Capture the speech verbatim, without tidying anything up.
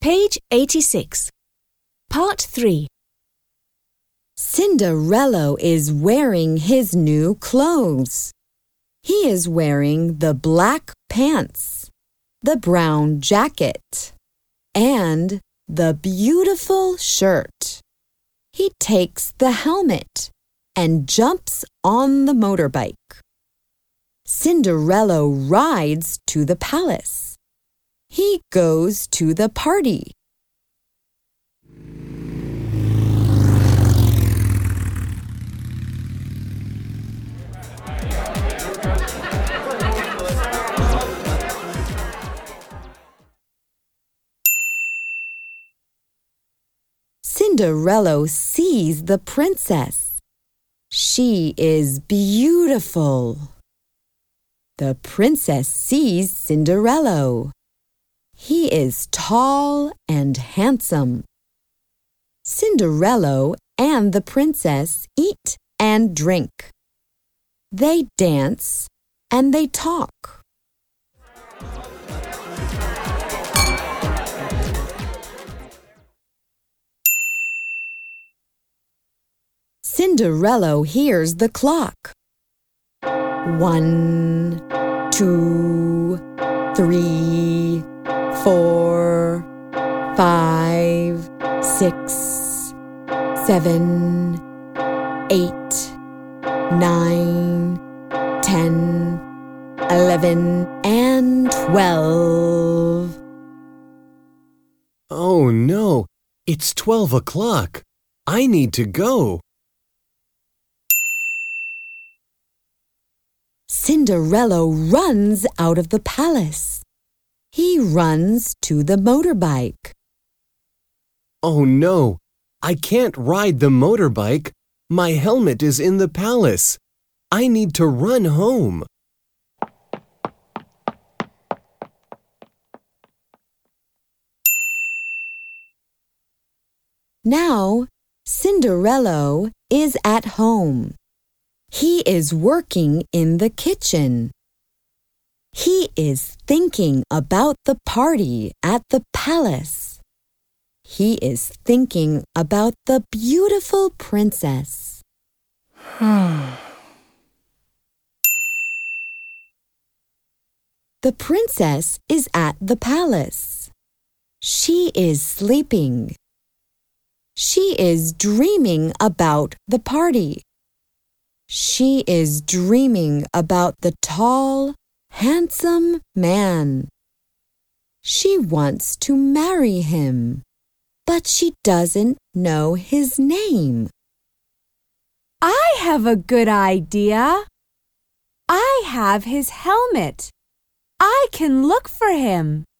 Page eighty-six. Part three. Cinderello is wearing his new clothes. He is wearing the black pants, the brown jacket, and the beautiful shirt. He takes the helmet and jumps on the motorbike. Cinderello rides to the palace. He goes to the party. Cinderello sees the princess. She is beautiful. The princess sees Cinderello. He is tall and handsome. Cinderello and the princess eat and drink. They dance and they talk. Cinderello hears the clock. One, two, three, four, five, six, seven, eight, nine, ten, eleven, and twelve. Oh no, it's twelve o'clock. I need to go. Cinderello runs out of the palace. He runs to the motorbike. Oh no, I can't ride the motorbike. My helmet is in the palace. I need to run home. Now, Cinderello is at home. He is working in the kitchen. He is thinking about the party at the palace. He is thinking about the beautiful princess. The princess is at the palace. She is sleeping. She is dreaming about the party. She is dreaming about the tall, handsome man. She wants to marry him, but she doesn't know his name. I have a good idea. I have his helmet. I can look for him.